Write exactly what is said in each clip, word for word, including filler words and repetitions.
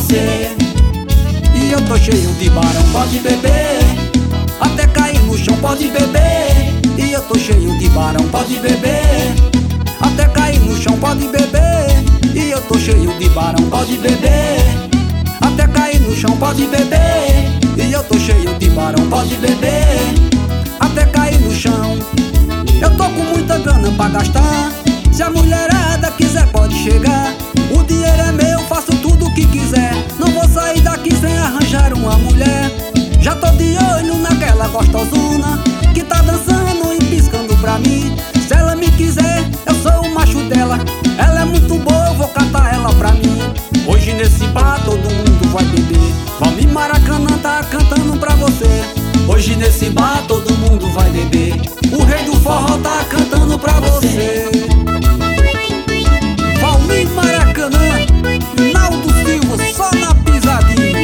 você. E eu tô cheio de barão, pode beber, até cair no chão, pode beber. E eu tô cheio de barão, pode beber, até cair no chão, pode beber. E eu tô cheio de barão, pode beber, até cair no chão, pode beber. E eu tô cheio de barão, pode beber, até cair no chão. Eu tô com muita grana pra gastar, se a mulherada quiser pode chegar. O dinheiro é meu, faço tudo o que quiser, não vou sair daqui sem arranjar uma mulher. Já tô de olho naquela gostosuna que tá dançando e piscando pra mim. Se ela me quiser, eu sou o macho dela, ela é muito boa, eu vou catar ela pra mim. Hoje nesse bar todo mundo vai beber, Valmir Maracanã tá cantando pra você. Hoje nesse bar todo mundo vai beber, o rei do forró tá cantando pra você. Valmir Maracanã, Naldo Silva, só na pisadinha.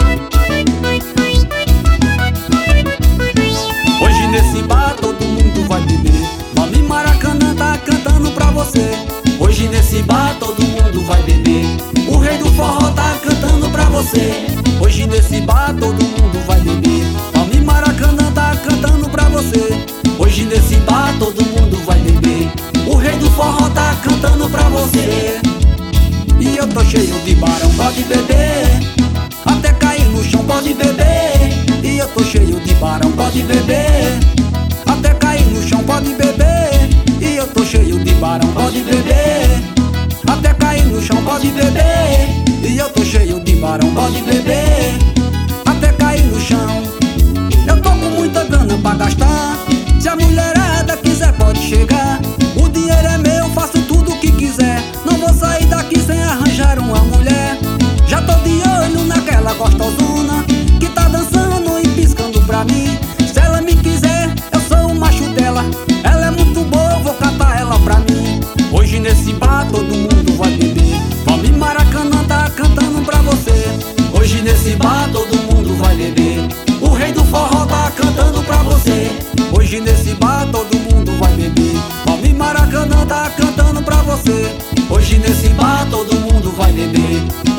Hoje nesse bar todo mundo vai beber, Valmir Maracanã tá cantando pra você. Hoje nesse bar todo mundo vai beber, o rei do forró tá cantando pra você. Hoje nesse bar todo mundo vai beber, Valmir Maracanã tá cantando pra você. Hoje nesse bar todo mundo vai beber, o rei do forró tá cantando pra você. E eu tô cheio de barão, pode beber, até cair no chão, pode beber. E eu tô cheio de barão, pode beber, até cair no chão, pode beber. E eu tô cheio de barão, pode beber, até cair no chão, pode beber. E eu tô cheio de barão, pode beber, até cair no chão. Eu tô com muita grana pra gastar, se a mulherada quiser pode chegar. O dinheiro é meu, faço tudo o que quiser, não vou sair daqui sem arranjar uma mulher. Já tô de olho naquela gostosuna que tá dançando e piscando pra mim. Se ela me quiser, eu sou o macho dela, ela é muito boa, eu vou catar ela pra mim. Hoje nesse bar todo mundo vai beber, Valmir Maracanã tá cantando pra você. Hoje nesse bar todo mundo vai beber, o rei do forró tá cantando pra você. Hoje nesse bar todo mundo vai beber, Valmir Maracanã tá cantando pra você. Hoje nesse bar todo mundo vai beber,